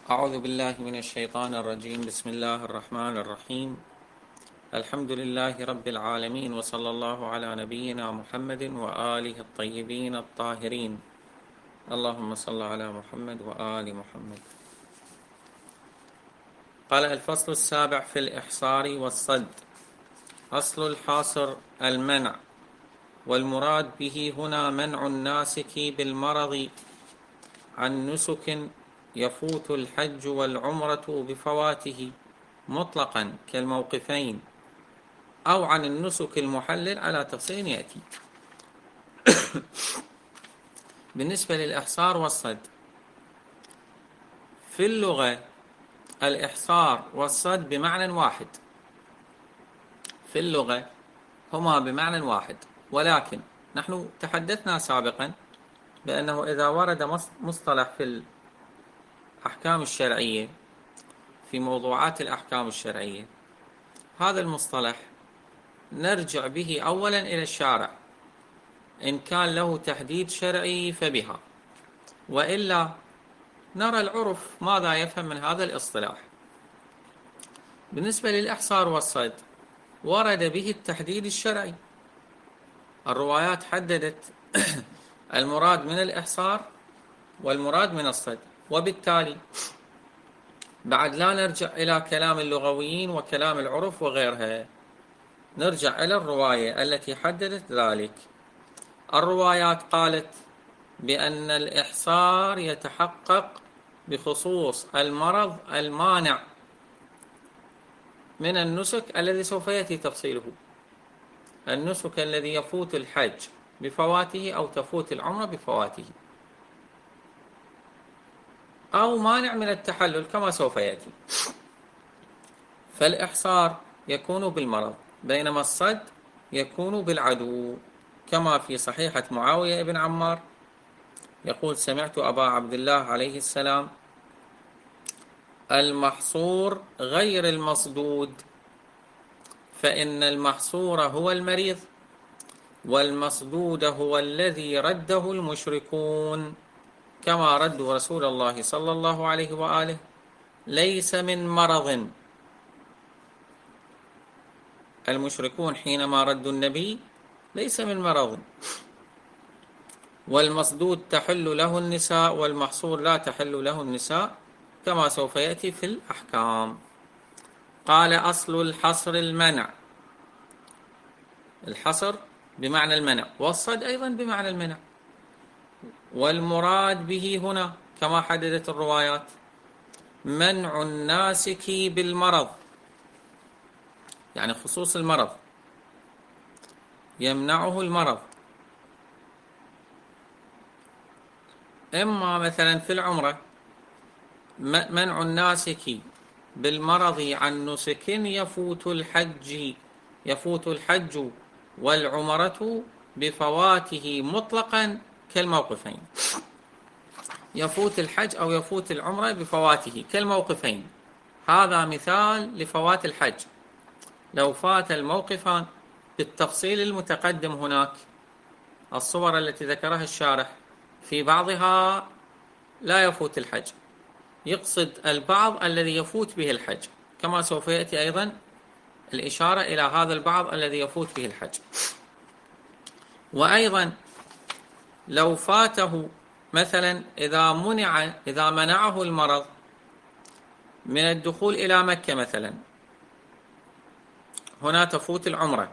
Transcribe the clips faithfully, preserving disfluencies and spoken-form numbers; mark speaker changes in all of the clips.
Speaker 1: أعوذ بالله من الشيطان الرجيم. بسم الله الرحمن الرحيم. الحمد لله رب العالمين، وصلى الله على نبينا محمد وآله الطيبين الطاهرين. اللهم صل على محمد وآل محمد. قال: الفصل السابع في الإحصار والصد. أصل الحاصر المنع، والمراد به هنا منع الناسك بالمرض عن نسك يفوت الحج والعمرة بفواته مطلقا كالموقفين، أو عن النسك المحلل على تفصيل يأتي. بالنسبة للإحصار والصد، في اللغة الإحصار والصد بمعنى واحد، في اللغة هما بمعنى واحد، ولكن نحن تحدثنا سابقا بأنه إذا ورد مصطلح في الأحكام الشرعية، في موضوعات الأحكام الشرعية، هذا المصطلح نرجع به أولا إلى الشارع، إن كان له تحديد شرعي فبها، وإلا نرى العرف ماذا يفهم من هذا الاصطلاح. بالنسبة للإحصار والصد، ورد به التحديد الشرعي، الروايات حددت المراد من الإحصار والمراد من الصد، وبالتالي بعد لا نرجع إلى كلام اللغويين وكلام العرف وغيرها، نرجع إلى الرواية التي حددت ذلك. الروايات قالت بأن الإحصار يتحقق بخصوص المرض المانع من النسك الذي سوف يأتي تفصيله، النسك الذي يفوت الحج بفواته أو تفوت العمرة بفواته، أو مانع من التحلل كما سوف يأتي. فالإحصار يكون بالمرض، بينما الصد يكون بالعدو، كما في صحيحة معاوية بن عمار يقول: سمعت أبا عبد الله عليه السلام: المحصور غير المصدود، فإن المحصور هو المريض، والمصدود هو الذي رده المشركون، كما ردوا رسول الله صلى الله عليه وآله: ليس من مرض. المشركون حينما ردوا النبي ليس من مرض، والمصدود تحل له النساء، والمحصور لا تحل له النساء، كما سوف يأتي في الأحكام. قال: أصل الحصر المنع، الحصر بمعنى المنع، والصد أيضا بمعنى المنع، والمراد به هنا كما حددت الروايات منع الناسك بالمرض، يعني خصوص المرض، يمنعه المرض، إما مثلا في العمرة منع الناسك بالمرض عن نسك يفوت الحج يفوت الحج والعمرة بفواته مطلقا كالموقفين، يفوت الحج أو يفوت العمرة بفواته كالموقفين. هذا مثال لفوات الحج، لو فات الموقفان بالتفصيل المتقدم هناك، الصور التي ذكرها الشارح في بعضها لا يفوت الحج، يقصد البعض الذي يفوت به الحج، كما سوف يأتي أيضا الإشارة إلى هذا البعض الذي يفوت به الحج. وأيضا لو فاته مثلا إذا منع إذا منعه المرض من الدخول إلى مكة مثلا، هنا تفوت العمرة،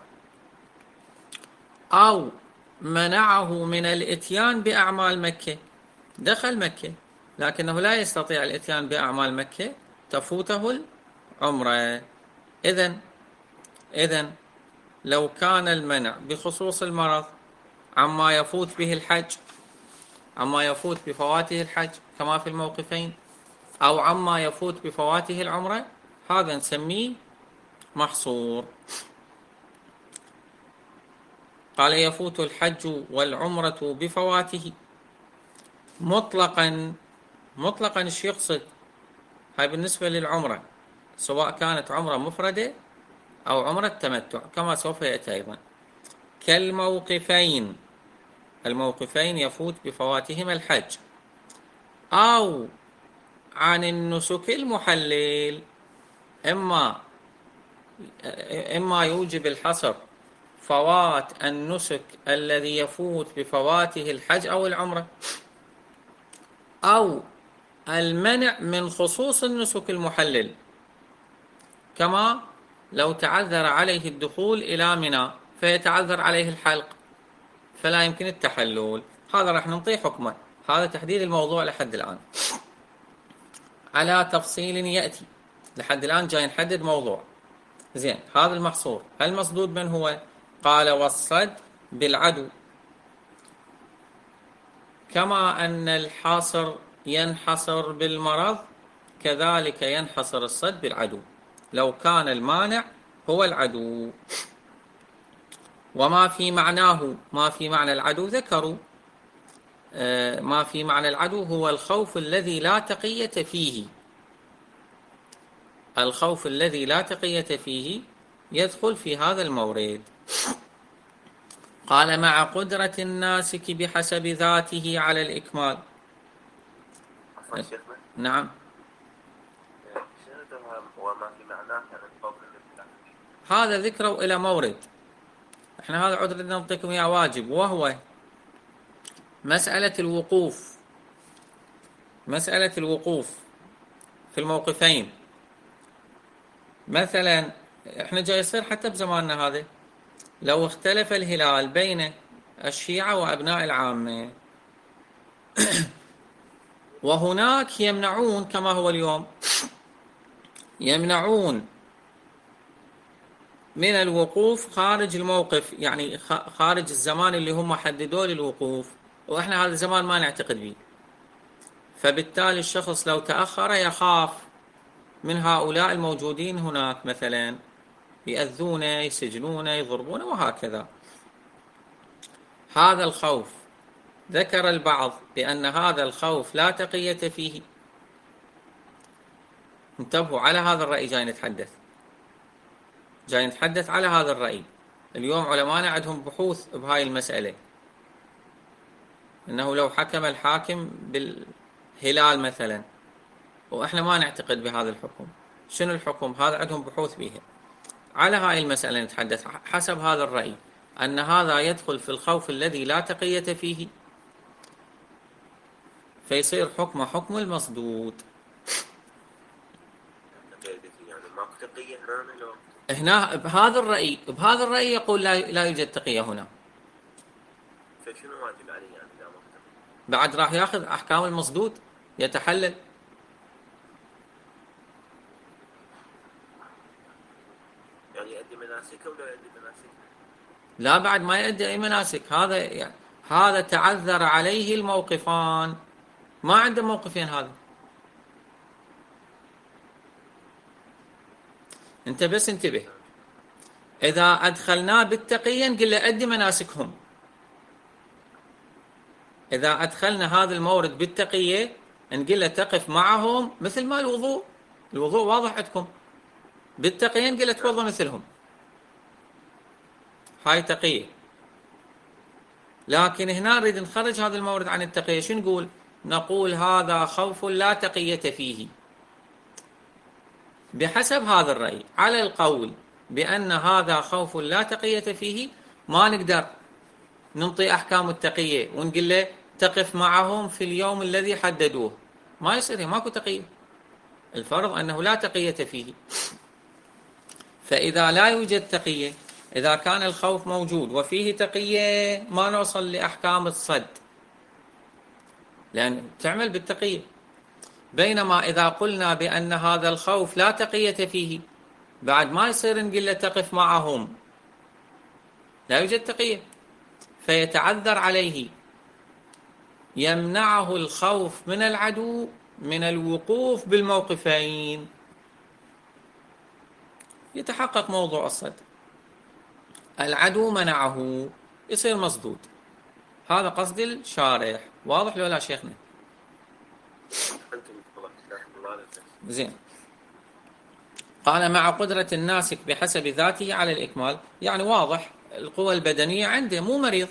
Speaker 1: أو منعه من الإتيان بأعمال مكة، دخل مكة لكنه لا يستطيع الإتيان بأعمال مكة، تفوته العمرة. إذن إذن لو كان المنع بخصوص المرض عما يفوت به الحج، عما يفوت بفواته الحج كما في الموقفين، أو عما يفوت بفواته العمرة، هذا نسميه محصور. قال: يفوت الحج والعمرة بفواته مطلقا. مطلقا ايش يقصد؟ هاي بالنسبة للعمرة، سواء كانت عمرة مفردة أو عمرة تمتع، كما سوف يأتي أيضا. كالموقفين، الموقفين يفوت بفواتهما الحج، أو عن النسك المحلل، إما إما يوجب الحصر فوات النسك الذي يفوت بفواته الحج أو العمرة، أو المنع من خصوص النسك المحلل، كما لو تعذر عليه الدخول إلى منى فيتعذر عليه الحلق فلا يمكن التحلل. هذا راح ننطيه حكمه. هذا تحديد الموضوع لحد الآن على تفصيل يأتي. لحد الآن جاي نحدد موضوع. زين، هذا المحصور المصدود من هو؟ قال والصد بالعدو، كما أن الحاصر ينحصر بالمرض كذلك ينحصر الصد بالعدو لو كان المانع هو العدو. وما في معناه، ما في معنى العدو ذكروا، آه ما في معنى العدو هو الخوف الذي لا تقية فيه. الخوف الذي لا تقية فيه يدخل في هذا المورد. قال مع قدرة الناسك بحسب ذاته على الإكمال. نعم.
Speaker 2: وما في معناه
Speaker 1: هذا ذكره إلى مورد. احنا هذا عذر نعطيكم إياه واجب، وهو مسألة الوقوف. مسألة الوقوف في الموقفين. مثلا احنا جاي يصير حتى بزماننا هذا لو اختلف الهلال بين الشيعة وأبناء العامة وهناك يمنعون كما هو اليوم، يمنعون من الوقوف خارج الموقف، يعني خارج الزمان اللي هم حددوا للوقوف، وإحنا هذا الزمان ما نعتقد به. فبالتالي الشخص لو تأخر يخاف من هؤلاء الموجودين هناك، مثلا يأذونه، يسجنونه، يضربونه وهكذا. هذا الخوف ذكر البعض بأن هذا الخوف لا تقية فيه. انتبهوا، على هذا الرأي جاي نتحدث، جاي نتحدث على هذا الرأي. اليوم علماءنا عندهم بحوث بهاي المسألة، إنه لو حكم الحاكم بالهلال مثلا وإحنا ما نعتقد بهذا الحكم، شنو الحكم؟ هذا عندهم بحوث بها. على هاي المسألة نتحدث حسب هذا الرأي، أن هذا يدخل في الخوف الذي لا تقية فيه، فيصير حكمه حكم المصدود.
Speaker 2: يعني ماكو تقية هنا؟
Speaker 1: هنا بهذا الرأي، بهذا الرأي يقول لا لا يوجد تقية هنا.
Speaker 2: فشنو واجب عليه يعني إذا ما
Speaker 1: بعد راح ياخذ أحكام المصدود، يتحلل.
Speaker 2: يعني يؤدي مناسكه ولا يؤدي مناسكه؟
Speaker 1: لا، بعد ما يؤدي أي مناسك. هذا يعني هذا تعذر عليه الموقفان، ما عنده موقفين. هذا انت بس انتبه، إذا أدخلناه بالتقية نقول له أدي مناسكهم. إذا أدخلنا هذا المورد بالتقية نقول له تقف معهم مثل ما الوضوء. الوضوء واضح عندكم، بالتقية نقول له توضأ مثلهم، هاي تقية. لكن هنا نريد نخرج هذا المورد عن التقية. شو نقول؟ نقول هذا خوف لا تقية فيه. بحسب هذا الرأي، على القول بأن هذا خوف لا تقية فيه، ما نقدر ننطي أحكام التقية ونقول له تقف معهم في اليوم الذي حددوه. ما يصير، ماكو تقية. الفرض أنه لا تقية فيه. فإذا لا يوجد تقية، إذا كان الخوف موجود وفيه تقية، ما نوصل لأحكام الصد، لأن تعمل بالتقية. بينما إذا قلنا بأن هذا الخوف لا تقية فيه، بعد ما يصير نقول له تقف معهم، لا يوجد تقية، فيتعذر عليه، يمنعه الخوف من العدو من الوقوف بالموقفين، يتحقق موضوع الصد. العدو منعه، يصير مصدود. هذا قصد الشارح. واضح لو لا شيخنا؟ زين. قال مع قدرة الناسك بحسب ذاته على الإكمال، يعني واضح القوى البدنية عنده، مو مريض،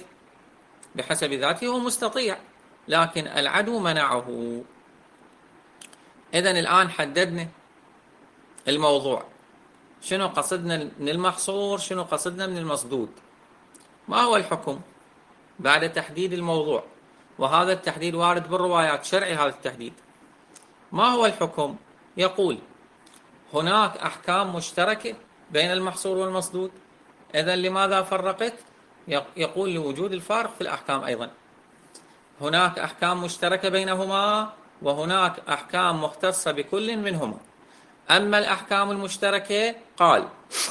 Speaker 1: بحسب ذاته هو مستطيع، لكن العدو منعه. إذن الآن حددنا الموضوع، شنو قصدنا من المحصور، شنو قصدنا من المصدود، ما هو الحكم بعد تحديد الموضوع، وهذا التحديد وارد بالروايات، شرعي هذا التحديد. ما هو الحكم؟ يقول هناك أحكام مشتركة بين المحصور والمصدود، إذن لماذا فرقت؟ يقول لوجود الفارق في الأحكام أيضا. هناك أحكام مشتركة بينهما وهناك أحكام مختصة بكل منهما. أما الأحكام المشتركة قال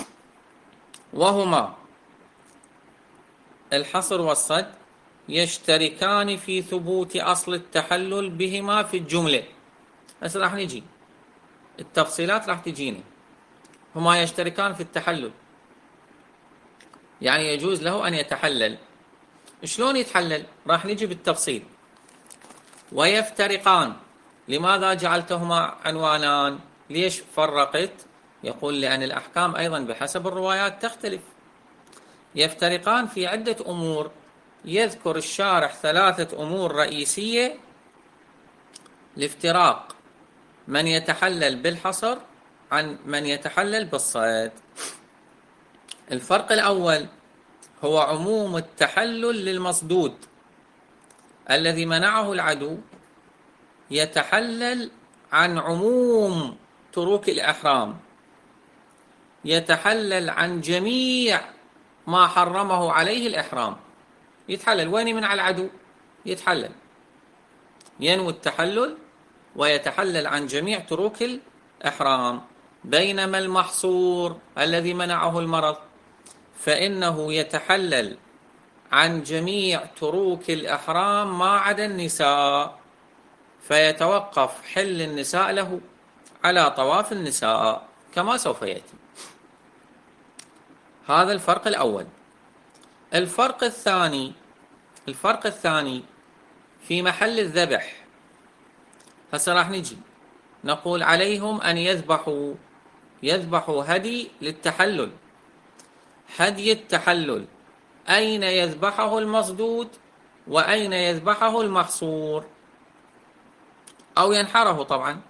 Speaker 1: وهما الحصر والصد يشتركان في ثبوت أصل التحلل بهما في الجملة. هسه راح نجي التفصيلات، راح تجينا. هما يشتركان في التحلل، يعني يجوز له أن يتحلل. شلون يتحلل؟ راح نجي بالتفصيل. ويفترقان، لماذا جعلتهما عنوانان؟ ليش فرقت؟ يقول لأن الأحكام أيضا بحسب الروايات تختلف. يفترقان في عدة أمور، يذكر الشارح ثلاثة أمور رئيسية لافتراق من يتحلل بالحصر عن من يتحلل بالصيد. الفرق الأول هو عموم التحلل للمصدود الذي منعه العدو، يتحلل عن عموم تروك الإحرام، يتحلل عن جميع ما حرمه عليه الإحرام، يتحلل. وين من على العدو؟ يتحلل، ينوي التحلل ويتحلل عن جميع تروك الإحرام. بينما المحصور الذي منعه المرض فإنه يتحلل عن جميع تروك الإحرام ما عدا النساء، فيتوقف حل النساء له على طواف النساء كما سوف يأتي. هذا الفرق الأول. الفرق الثاني الفرق الثاني في محل الذبح. هسه راح نجي نقول عليهم أن يذبحوا يذبحوا هدي للتحلل. هدي التحلل أين يذبحه المصدود وأين يذبحه المحصور، أو ينحره طبعا.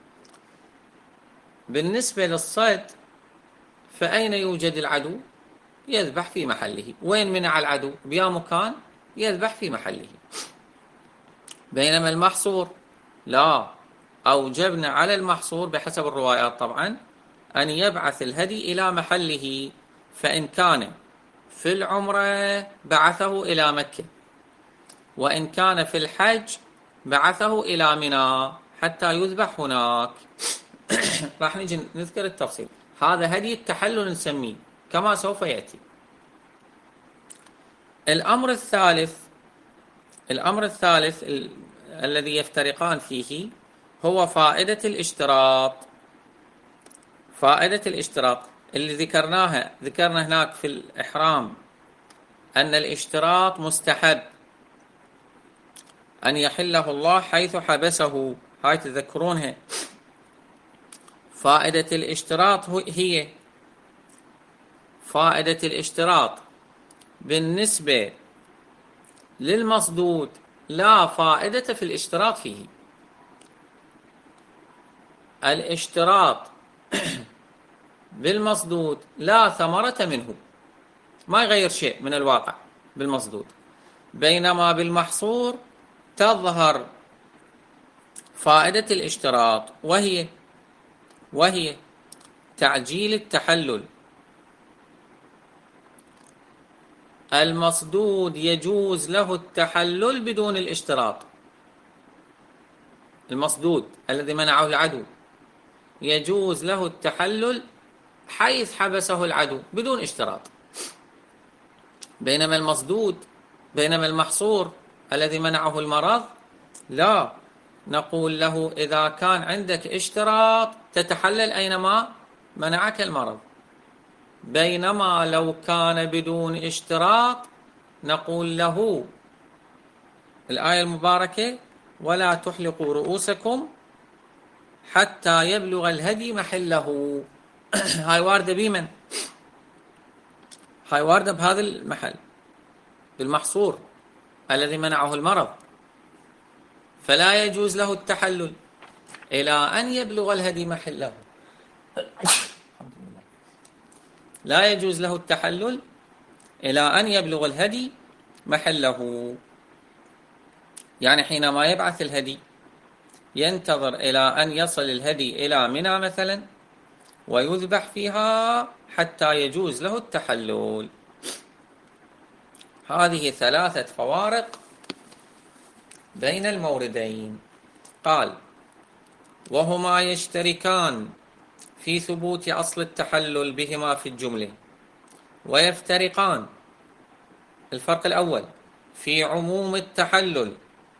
Speaker 1: بالنسبة للصيد فأين يوجد العدو؟ يذبح في محله. وين منع العدو؟ بيا مكان يذبح في محله. بينما المحصور لا، أوجبنا على المحصور بحسب الروايات طبعا أن يبعث الهدي إلى محله، فإن كان في العمرة بعثه إلى مكة، وإن كان في الحج بعثه إلى منى حتى يذبح هناك. راح نجي نذكر التفصيل. هذا هدي التحلل نسميه كما سوف يأتي. الأمر الثالث الأمر الثالث ال... الذي يفترقان فيه هو فائدة الاشتراط. فائدة الاشتراط اللي ذكرناها ذكرنا هناك في الإحرام أن الاشتراط مستحب، أن يحله الله حيث حبسه، هاي تذكرونها. فائدة الاشتراط هي فائدة الاشتراط بالنسبة للمصدود لا فائدة في الاشتراط فيه. الاشتراط بالمصدود لا ثمرة منه، ما يغير شيء من الواقع بالمصدود. بينما بالمحصور تظهر فائدة الاشتراط، وهي وهي تعجيل التحلل. المصدود يجوز له التحلل بدون الاشتراط. المصدود الذي منعه العدو يجوز له التحلل حيث حبسه العدو بدون اشتراط. بينما المصدود بينما المحصور الذي منعه المرض لا، نقول له إذا كان عندك اشتراط تتحلل أينما منعك المرض. بينما لو كان بدون اشتراط نقول له الآية المباركة ولا تحلقوا رؤوسكم حتى يبلغ الهدي محله. هاي واردة بمن؟ هاي واردة بهذا المحل بالمحصور الذي منعه المرض، فلا يجوز له التحلل إلى أن يبلغ الهدي محله. لا يجوز له التحلل إلى أن يبلغ الهدي محله. يعني حينما يبعث الهدي ينتظر إلى أن يصل الهدي إلى منى مثلا ويذبح فيها حتى يجوز له التحلل. هذه ثلاثة فوارق بين الموردين. قال: وهما يشتركان في ثبوت أصل التحلل بهما في الجملة، ويفترقان. الفرق الأول في عموم التحلل،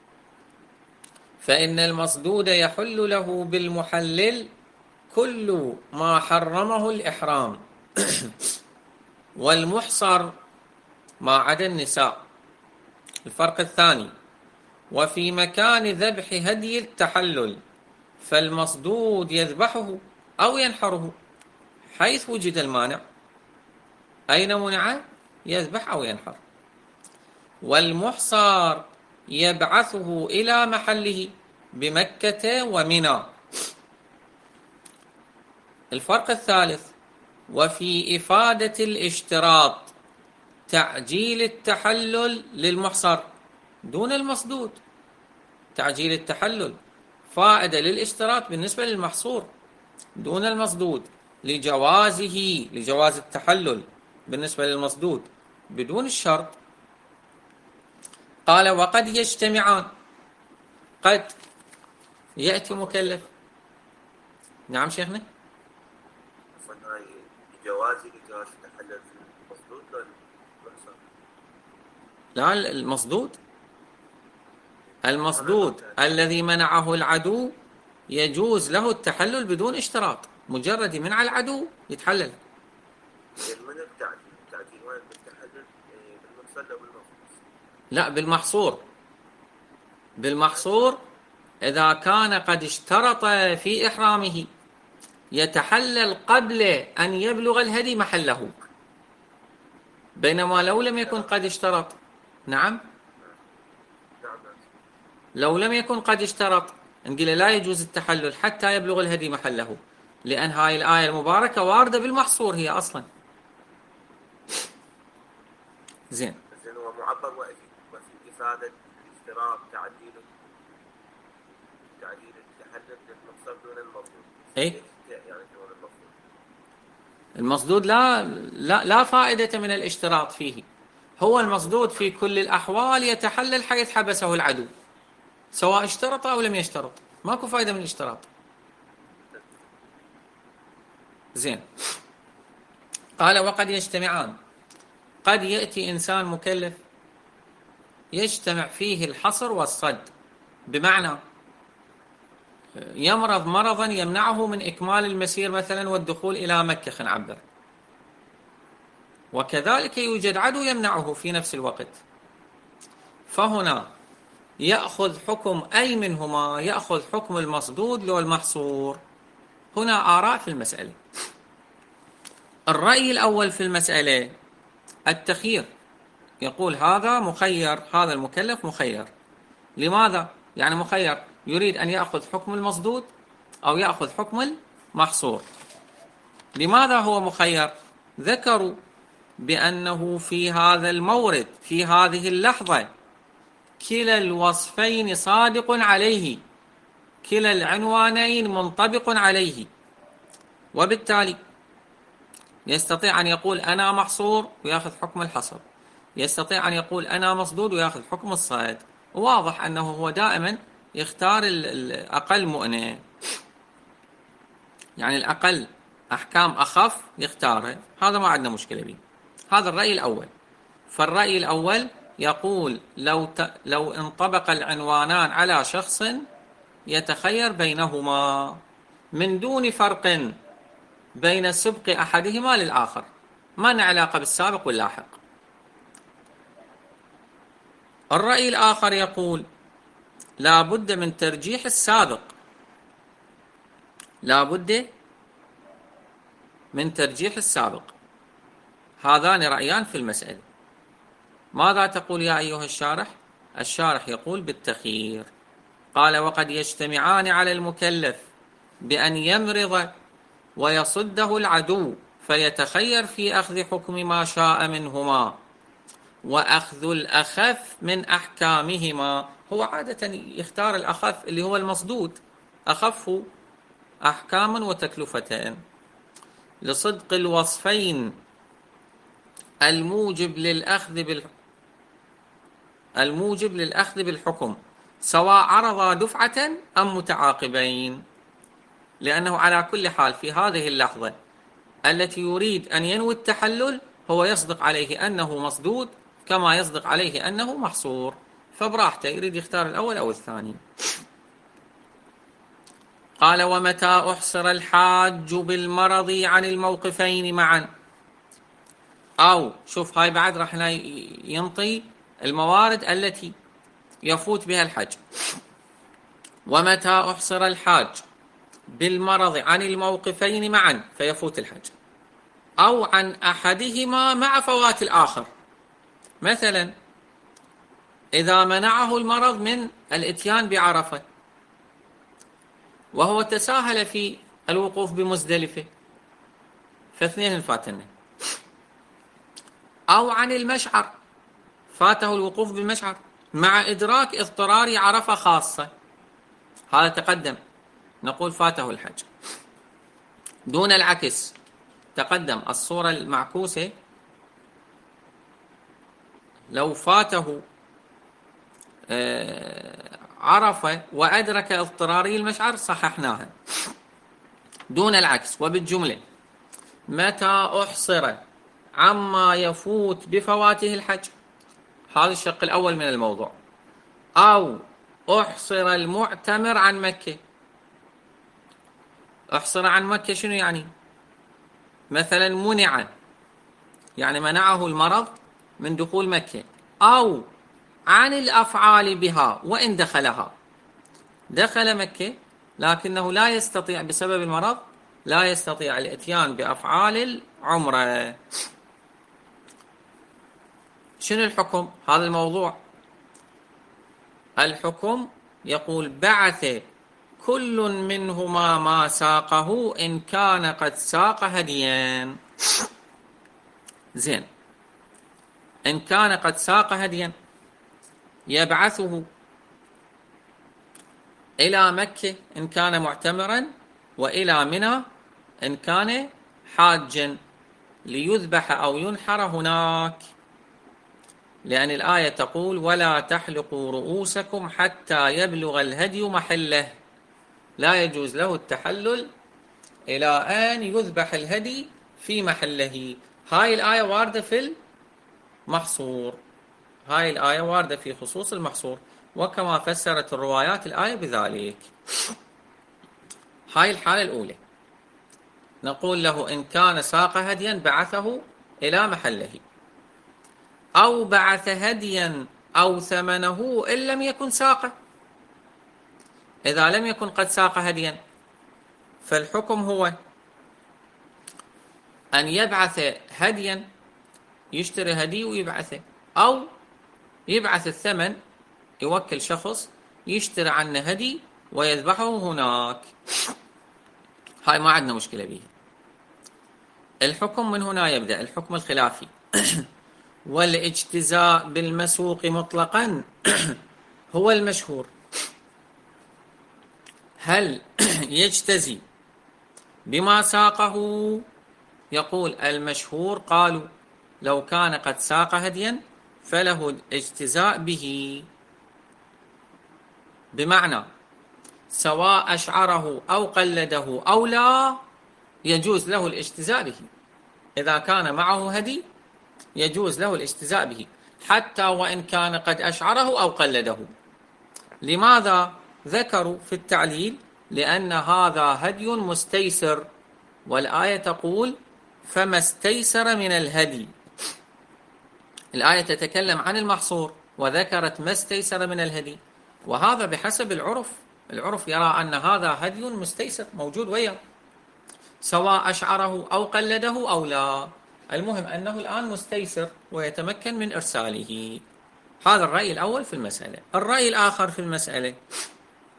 Speaker 1: فإن المصدود يحل له بالمحلل كل ما حرمه الإحرام، والمحصر ما عدا النساء. الفرق الثاني: وفي مكان ذبح هدي التحلل فالمصدود يذبحه أو ينحره حيث وجد المانع. أين منع؟ يذبح أو ينحر. والمحصر يبعثه إلى محله بمكة ومنى. الفرق الثالث: وفي إفادة الاشتراط تعجيل التحلل للمحصر دون المصدود. تعجيل التحلل فائدة للاشتراط بالنسبة للمحصور دون المصدود، لجوازه لجواز التحلل بالنسبة للمصدود بدون الشرط. قال: وقد يجتمعان. قد يأتي مكلف. نعم شيخنا.
Speaker 2: جوازي لجواز التحلل في المصدود ولا المحصر؟
Speaker 1: لا، المصدود المصدود الذي منعه العدو يجوز له التحلل بدون اشتراط، مجرد منع العدو يتحلل.
Speaker 2: من التعديل؟ التعديل وين بالتحلل؟ بالمحصر ولا بالمحصور؟
Speaker 1: لا، بالمحصور. بالمحصور إذا كان قد اشترط في إحرامه يتحلل قبل أن يبلغ الهدي محله، بينما لو لم يكن قد اشترط. نعم، لو لم يكن قد اشترط نقول لا يجوز التحلل حتى يبلغ الهدي محله، لأن هاي الآية المباركة واردة بالمحصور هي أصلا. زين.
Speaker 2: زين، هو معبر وفي إفادة الاشتراط تعديل تعديل التحلل للمحصر دون المصدود.
Speaker 1: إيه؟ المصدود لا لا لا فائدة من الاشتراط فيه. هو المصدود في كل الأحوال يتحلل حيث حبسه العدو، سواء اشترط أو لم يشترط، ماكو فائدة من الاشتراط. زين. قال: وقد يجتمعان. قد يأتي إنسان مكلف يجتمع فيه الحصر والصد، بمعنى يمرض مرضا يمنعه من إكمال المسير مثلا والدخول إلى مكة، خلينا نعبر، وكذلك يوجد عدو يمنعه في نفس الوقت. فهنا يأخذ حكم أي منهما؟ يأخذ حكم المصدود لو المحصور. هنا آراء في المسألة. الرأي الأول في المسألة التخيير، يقول هذا مخير، هذا المكلف مخير. لماذا؟ يعني مخير، يريد أن يأخذ حكم المصدود أو يأخذ حكم المحصور. لماذا هو مخير؟ ذكروا بأنه في هذا المورد في هذه اللحظة كلا الوصفين صادق عليه، كلا العنوانين منطبق عليه، وبالتالي يستطيع أن يقول أنا محصور ويأخذ حكم الحصر، يستطيع أن يقول أنا مصدود ويأخذ حكم الصيد. واضح أنه هو دائما يختار الأقل مؤنة، يعني الأقل أحكام أخف يختارها، هذا ما عندنا مشكلة به. هذا الرأي الأول. فالرأي الأول يقول لو ت... لو انطبق العنوانان على شخص يتخير بينهما من دون فرق بين سبق أحدهما للآخر، ما له علاقة بالسابق واللاحق. الرأي الآخر يقول لا بد من ترجيح السابق، لا بد من ترجيح السابق. هذان رأيان في المسألة. ماذا تقول يا أيها الشارح؟ الشارح يقول بالتخيير. قال وقد يجتمعان على المكلف بأن يمرض ويصده العدو فيتخير في أخذ حكم ما شاء منهما وأخذ الأخف من أحكامهما. هو عادة يختار الأخف اللي هو المصدود، أخف أحكاما وتكلفتين لصدق الوصفين الموجب للأخذ بال الموجب للأخذ بالحكم سواء عرضا دفعة أم متعاقبين، لأنه على كل حال في هذه اللحظة التي يريد أن ينوي التحلل هو يصدق عليه أنه مصدود كما يصدق عليه أنه محصور، فبراحته يريد يختار الأول أو الثاني. قال ومتى أحصر الحاج بالمرض عن الموقفين معا، أو شوف هاي بعد راح ينطي الموارد التي يفوت بها الحج. ومتى أحصر الحاج بالمرض عن الموقفين معا فيفوت الحج، أو عن أحدهما مع فوات الآخر. مثلا إذا منعه المرض من الإتيان بعرفة وهو تساهل في الوقوف بمزدلفة فاثنين فاتنه، أو عن المشعر فاته الوقوف بالمشعر مع إدراك اضطرار عرفة خاصة، هذا تقدم نقول فاته الحج. دون العكس تقدم الصورة المعكوسة لو فاته عرفة وأدرك اضطراري المشعر صححناها. دون العكس وبالجملة متى أحصر عما يفوت بفواته الحج، هذا الشق الأول من الموضوع. أو أحصر المعتمر عن مكة. أحصر عن مكة شنو يعني؟ مثلا منع يعني منعه المرض من دخول مكة، أو عن الأفعال بها وإن دخلها، دخل مكة لكنه لا يستطيع بسبب المرض لا يستطيع الاتيان بأفعال العمرة. شنو الحكم؟ هذا الموضوع. الحكم يقول بعث كل منهما ما ساقه إن كان قد ساق هديا. زين، إن كان قد ساق هديا يبعثه إلى مكة إن كان معتمرا، وإلى منى إن كان حاجا، ليذبح أو ينحر هناك، لأن الآية تقول ولا تحلقوا رؤوسكم حتى يبلغ الهدي محله، لا يجوز له التحلل إلى أن يذبح الهدي في محله. هاي الآية واردة في المحصور، هاي الآية واردة في خصوص المحصور، وكما فسرت الروايات الآية بذلك. هاي الحالة الأولى، نقول له إن كان ساق هديا بعثه إلى محله، أو بعث هديا أو ثمنه إن لم يكن ساقه. إذا لم يكن قد ساق هديا فالحكم هو أن يبعث هديا، يشتري هدي ويبعثه، أو يبعث الثمن، يوكل شخص يشتري عنه هدي ويذبحه هناك. هاي ما عندنا مشكلة بيها. الحكم من هنا يبدأ الحكم الخلافي. والاجتزاء بالمسوق مطلقا هو المشهور. هل يجتزي بما ساقه؟ يقول المشهور قالوا لو كان قد ساق هديا فله الاجتزاء به، بمعنى سواء أشعره أو قلده أو لا يجوز له الاجتزاء به. إذا كان معه هدي يجوز له الاجتزاء به حتى وإن كان قد أشعره أو قلده. لماذا؟ ذكروا في التعليل لأن هذا هدي مستيسر، والآية تقول فما استيسر من الهدي. الآية تتكلم عن المحصور وذكرت ما استيسر من الهدي، وهذا بحسب العرف. العرف يرى أن هذا هدي مستيسر موجود وياه سواء أشعره أو قلده أو لا، المهم أنه الآن مستيسر ويتمكن من إرساله. هذا الرأي الأول في المسألة. الرأي الآخر في المسألة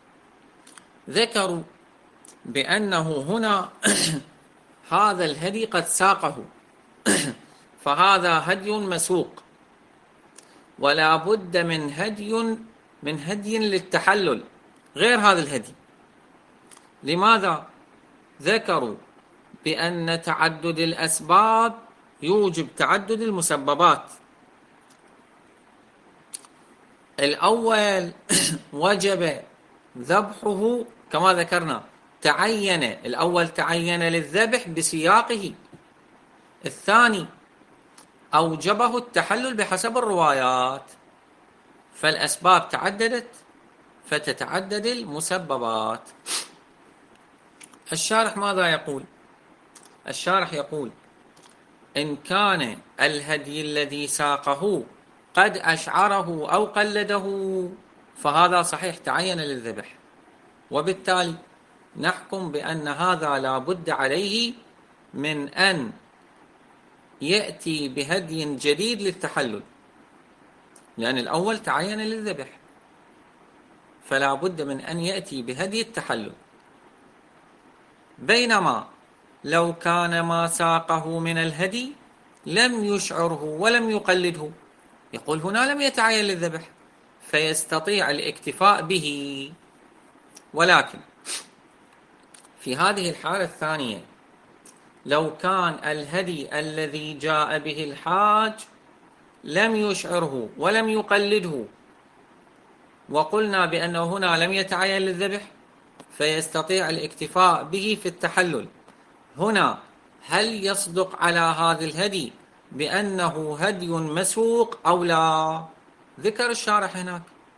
Speaker 1: ذكروا بأنه هنا هذا الهدي قد ساقه فهذا هدي مسوق، ولا بد من هدي من هدي للتحلل غير هذا الهدي. لماذا؟ ذكروا بأن تعدد الأسباب يوجب تعدد المسببات. الأول وجب ذبحه كما ذكرنا، تعين الأول تعين للذبح بسياقه. الثاني أوجبه التحلل بحسب الروايات، فالأسباب تعددت فتتعدد المسببات. الشارح ماذا يقول؟ الشارح يقول إن كان الهدي الذي ساقه قد أشعره أو قلده فهذا صحيح تعين للذبح، وبالتالي نحكم بأن هذا لا بد عليه من أن يأتي بهدي جديد للتحلل، لأن الأول تعين للذبح فلا بد من أن يأتي بهدي التحلل. بينما لو كان ما ساقه من الهدي لم يشعره ولم يقلده، يقول هنا لم يتعين للذبح فيستطيع الاكتفاء به. ولكن في هذه الحالة الثانية لو كان الهدي الذي جاء به الحاج لم يشعره ولم يقلده وقلنا بأنه هنا لم يتعين للذبح فيستطيع الاكتفاء به في التحلل، هنا هل يصدق على هذا الهدي بأنه هدي مسوق أو لا؟ ذكر الشارح هناك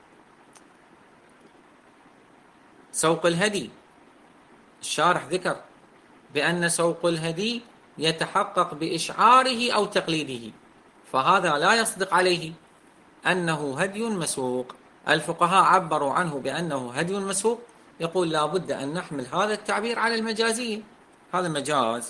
Speaker 1: سوق الهدي، الشارح ذكر بأن سوق الهدي يتحقق بإشعاره أو تقليده، فهذا لا يصدق عليه أنه هدي مسوق. الفقهاء عبروا عنه بأنه هدي مسوق، يقول لا بد أن نحمل هذا التعبير على المجازية، هذا مجاز.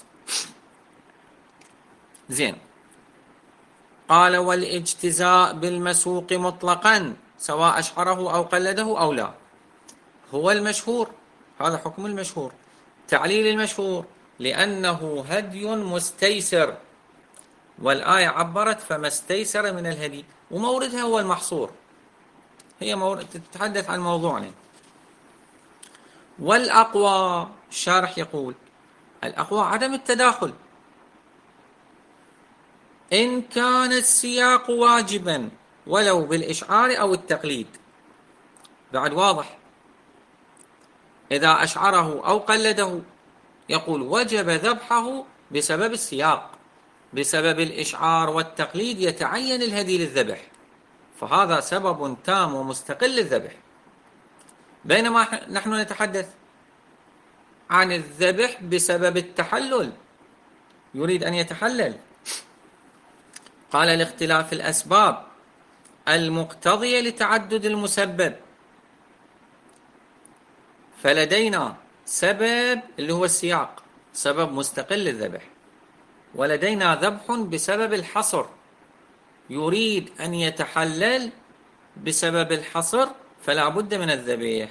Speaker 1: زين، قال والاجتزاء بالمسوق مطلقا سواء أشعره أو قلده أو لا هو المشهور، هذا حكم المشهور. تعليل المشهور لأنه هدي مستيسر، والآية عبرت فما استيسر من الهدي، وموردها هو المحصور، هي مورد تتحدث عن موضوعنا. والأقوى الشارح يقول الأقوى عدم التداخل إن كان السياق واجبا ولو بالإشعار أو التقليد. بعد واضح، إذا أشعره أو قلده يقول وجب ذبحه بسبب السياق، بسبب الإشعار والتقليد يتعين الهدي للذبح، فهذا سبب تام ومستقل للذبح. بينما نحن نتحدث عن الذبح بسبب التحلل، يريد أن يتحلل. قال لاختلاف الأسباب المقتضية لتعدد المسبب، فلدينا سبب اللي هو السياق، سبب مستقل للذبح، ولدينا ذبح بسبب الحصر، يريد أن يتحلل بسبب الحصر فلا بد من الذبيح.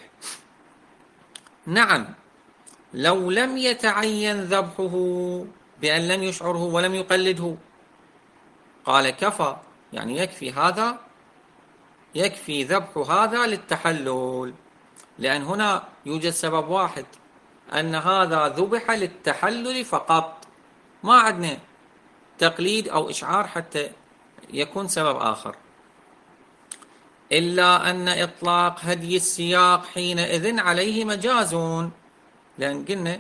Speaker 1: نعم، لو لم يتعين ذبحه بأن لم يشعره ولم يقلده قال كفى، يعني يكفي هذا، يكفي ذبح هذا للتحلل، لأن هنا يوجد سبب واحد أن هذا ذبح للتحلل فقط، ما عندنا تقليد أو إشعار حتى يكون سبب آخر. إلا أن إطلاق هدي السياق حينئذ عليه مجاز، لأن قلنا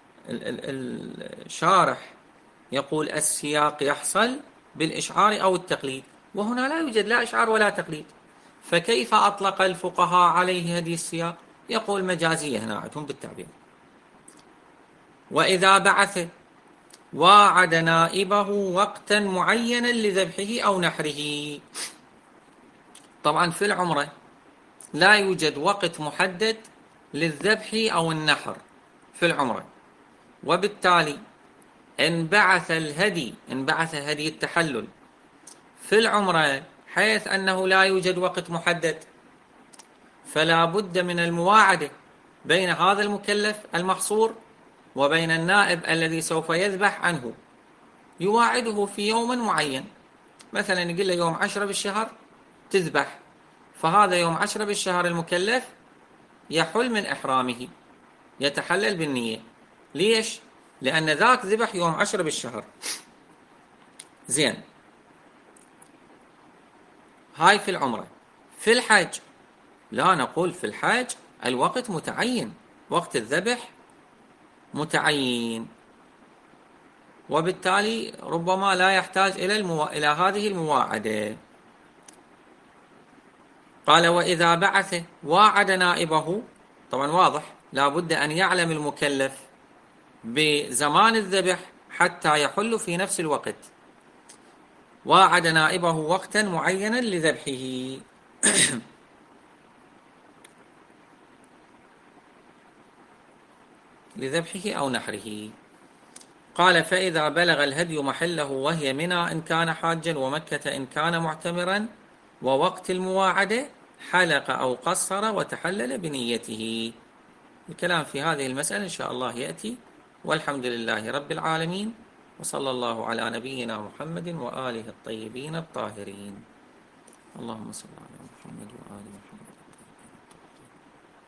Speaker 1: الشارح يقول السياق يحصل بالإشعار أو التقليد، وهنا لا يوجد لا إشعار ولا تقليد، فكيف أطلق الفقهاء عليه هدي السياق؟ يقول مجازية هنا عندهم بالتعبير. وإذا بعث واعد نائبه وقتا معينا لذبحه أو نحره. طبعا في العمرة لا يوجد وقت محدد للذبح أو النحر في العمرة، وبالتالي إن بعث الهدي إن بعث هدي التحلل في العمرة حيث أنه لا يوجد وقت محدد، فلا بد من المواعدة بين هذا المكلف المحصور وبين النائب الذي سوف يذبح عنه، يواعده في يوم معين، مثلا يقول له يوم عشرة بالشهر تذبح، فهذا يوم عشرة بالشهر المكلف يحل من إحرامه، يتحلل بالنية. ليش؟ لأن ذاك ذبح يوم عشرة بالشهر. زين، هاي في العمرة. في الحج لا، نقول في الحج الوقت متعين، وقت الذبح متعين، وبالتالي ربما لا يحتاج إلى, المو... إلى هذه المواعدة. قال وإذا بعث واعد نائبه، طبعا واضح لا بد أن يعلم المكلف بزمان الذبح حتى يحل في نفس الوقت. واعد نائبه وقتا معينا لذبحه. لذبحه أو نحره. قال فإذا بلغ الهدي محله وهي منى إن كان حاجا ومكة إن كان معتمرا، ووقت المواعدة حلق أو قصر وتحلل بنيته. الكلام في هذه المسألة إن شاء الله يأتي، والحمد لله رب العالمين، وصلى الله على نبينا محمد وآله الطيبين الطاهرين. اللهم صل على محمد وآل محمد.